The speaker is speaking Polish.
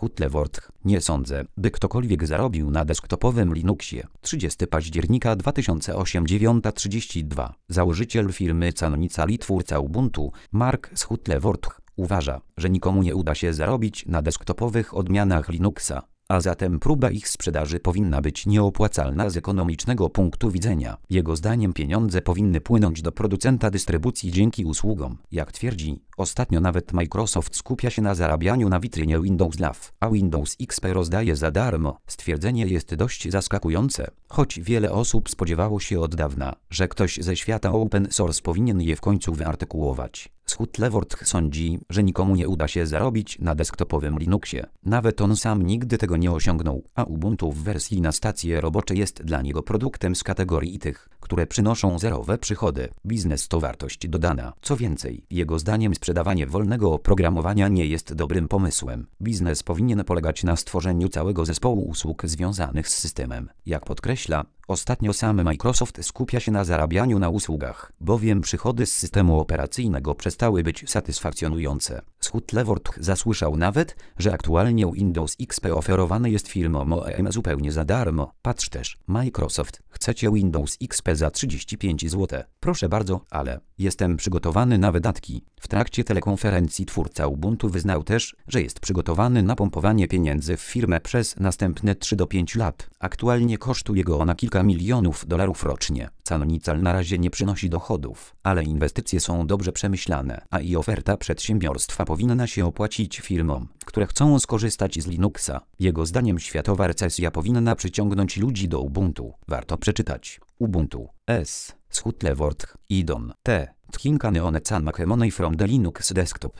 Leworth. Nie sądzę, by ktokolwiek zarobił na desktopowym Linuxie. 30 października 2008 9:32. Założyciel firmy Canonical i twórca Ubuntu, Mark Leworth, uważa, że nikomu nie uda się zarobić na desktopowych odmianach Linuxa, a zatem próba ich sprzedaży powinna być nieopłacalna z ekonomicznego punktu widzenia. Jego zdaniem pieniądze powinny płynąć do producenta dystrybucji dzięki usługom. Jak twierdzi, ostatnio nawet Microsoft skupia się na zarabianiu na witrynie Windows Live, a Windows XP rozdaje za darmo. Stwierdzenie jest dość zaskakujące, choć wiele osób spodziewało się od dawna, że ktoś ze świata open source powinien je w końcu wyartykułować. Leworth sądzi, że nikomu nie uda się zarobić na desktopowym Linuxie. Nawet on sam nigdy tego nie osiągnął, a Ubuntu w wersji na stacje robocze jest dla niego produktem z kategorii tych, które przynoszą zerowe przychody. Biznes to wartość dodana. Co więcej, jego zdaniem sprzedawanie wolnego oprogramowania nie jest dobrym pomysłem. Biznes powinien polegać na stworzeniu całego zespołu usług związanych z systemem. Jak podkreśla, ostatnio sam Microsoft skupia się na zarabianiu na usługach, bowiem przychody z systemu operacyjnego przestały być satysfakcjonujące. Leworth zasłyszał nawet, że aktualnie Windows XP oferowany jest firmom OEM zupełnie za darmo. Patrz też, Microsoft, chcecie Windows XP za 35 zł. Proszę bardzo, ale jestem przygotowany na wydatki. W trakcie telekonferencji twórca Ubuntu wyznał też, że jest przygotowany na pompowanie pieniędzy w firmę przez następne 3 do 5 lat. Aktualnie kosztuje go ona kilka milionów dolarów rocznie. Canonical na razie nie przynosi dochodów, ale inwestycje są dobrze przemyślane, a i oferta przedsiębiorstwa powinna się opłacić firmom, które chcą skorzystać z Linuxa. Jego zdaniem światowa recesja powinna przyciągnąć ludzi do Ubuntu. Warto przeczytać. Ubuntu S. Leworth, Idon T. Thinking on a Mac Money from the Linux Desktop.